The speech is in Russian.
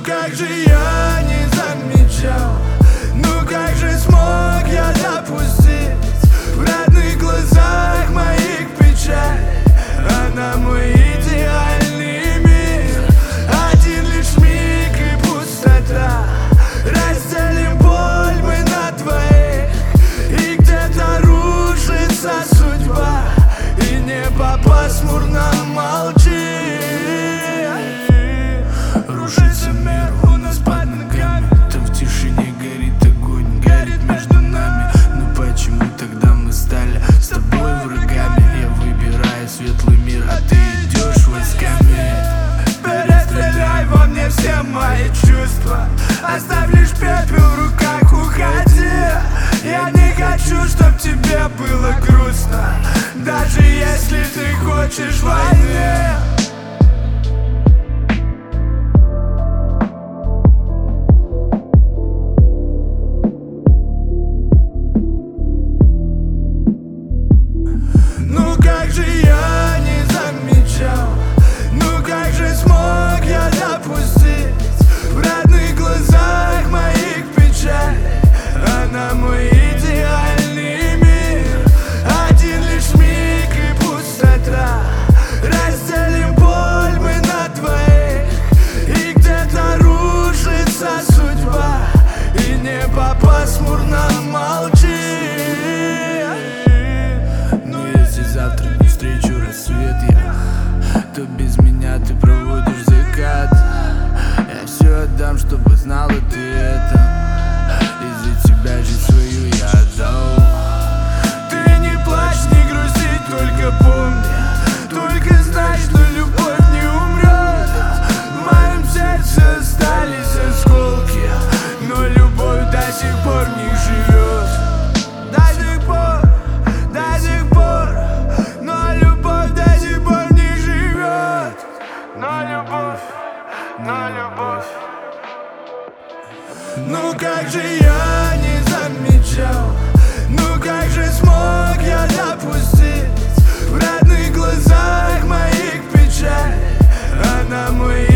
как же я не замечал, ну как же смог я допустить в родных глазах моих печаль? Она мой идеальный мир, один лишь миг и пустота. Разделим боль мы на двоих, и где-то рушится судьба, и небо пасмурно молчит. Рушится мир у нас под ногами, там в тишине горит огонь, горит между нами. Ну почему тогда мы стали с тобой врагами? Я выбираю светлый мир, а ты идешь войсками. Перестреляй во мне все мои чувства, оставь лишь пепел в руках, уходи. Я не хочу, чтоб тебе было грустно, даже если ты хочешь войны. Ну как же я не замечал, ну как же смог я допустить в родных глазах моих печаль? Она мой идеальный мир, один лишь миг и пустота. Разделим боль мы на двоих, и где-то рушится судьба, и небо пасмурно молчит. Но если завтра не встречу рассвет я, то без меня ты проводишь закат. Я все отдам, чтобы знала ты это, из-за тебя жизнь свою я отдал. Ты не плачь, не грусти, только помни, только знай, что любовь не умрет. В моем сердце остались осколки, но любовь до сих пор в них живет. До сих пор, но любовь до сих пор в них живет. Но любовь. Ну как же я не замечал, ну как же смог я допустить в родных глазах моих печаль? Она мой